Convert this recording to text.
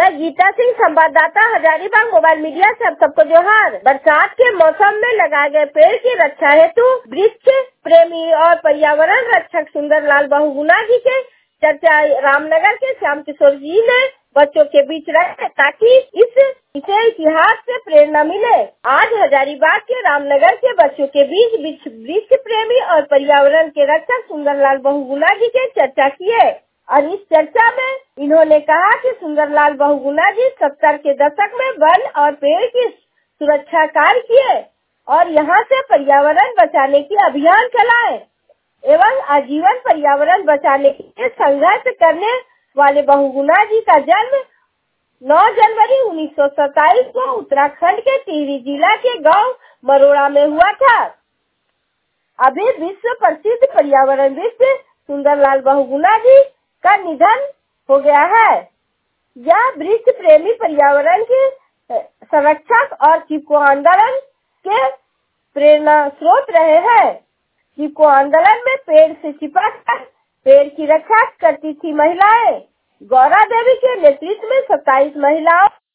मैं गीता सिंह, संवाददाता, Hazaribagh. Mobile media से आप सबको जोहार। बरसात के मौसम में लगाए गए पेड़ की रक्षा हेतु वृक्ष प्रेमी और पर्यावरण रक्षक सुंदरलाल बहुगुणा जी के चर्चा रामनगर के श्याम किशोर जी ने बच्चों के बीच रखे ताकि इसे इतिहास से प्रेरणा मिले। आज हजारीबाग के रामनगर के बच्चों के बीच वृक्ष प्रेमी और पर्यावरण के रक्षक सुंदरलाल बहुगुणा जी के चर्चा किए और इस चर्चा में इन्होंने कहा कि सुंदरलाल बहुगुणा जी 70 के दशक में वन और पेड़ की सुरक्षा कार्य किए और यहाँ से पर्यावरण बचाने की अभियान चलाए एवं आजीवन पर्यावरण बचाने के लिए संघर्ष करने वाले बहुगुणा जी का जन्म 9 जनवरी 1927 को उत्तराखंड के टिहरी जिला के गांव मरोड़ा में हुआ था। अभी विश्व प्रसिद्ध पर्यावरणविद सुंदरलाल बहुगुणा जी का निधन हो गया है। यह वृक्ष प्रेमी पर्यावरण के संरक्षक और चिपको आंदोलन के प्रेरणा स्रोत रहे हैं। चिपको आंदोलन में पेड़ से चिपक पेड़ की रक्षा करती थी महिलाएं। गौरा देवी के नेतृत्व में 27 महिलाओं